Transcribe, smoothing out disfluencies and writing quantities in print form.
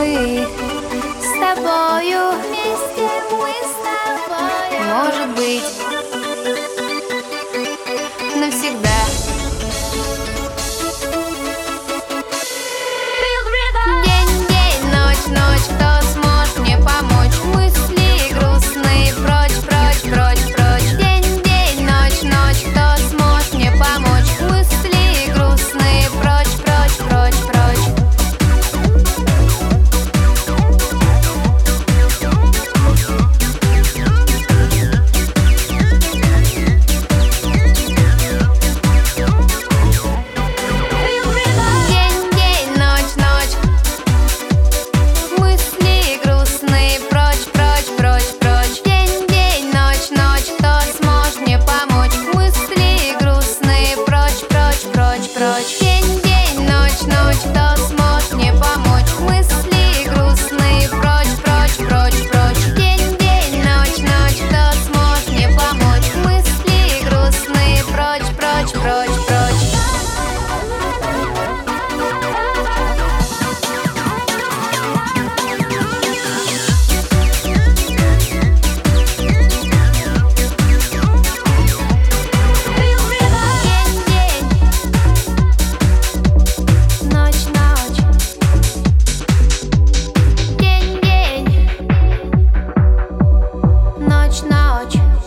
мы с тобою вместе, мы с тобою, может быть, навсегда. День, день, ночь, ночь, кто сможет мне помочь? Мысли грустные, прочь, прочь, прочь, прочь. День, день, ночь, ночь, кто сможет мне помочь? Мысли грустные, прочь, прочь, прочь, прочь. День, день, ночь, ночь. Мысли грустные, прочь, прочь, прочь, прочь. День, день, ночь, ночь, кто сможет мне помочь? Мысли грустные, прочь, прочь, прочь, прочь. День, день, ночь, ночь, кто сможет мне помочь? Мысли грустные, прочь, прочь, прочь, прочь. День, день, ночь, ночь, кто сможет мне помочь? Мысли грустные, прочь, прочь, прочь, прочь. Ночь, ночь. День, день. Ночь, ночь.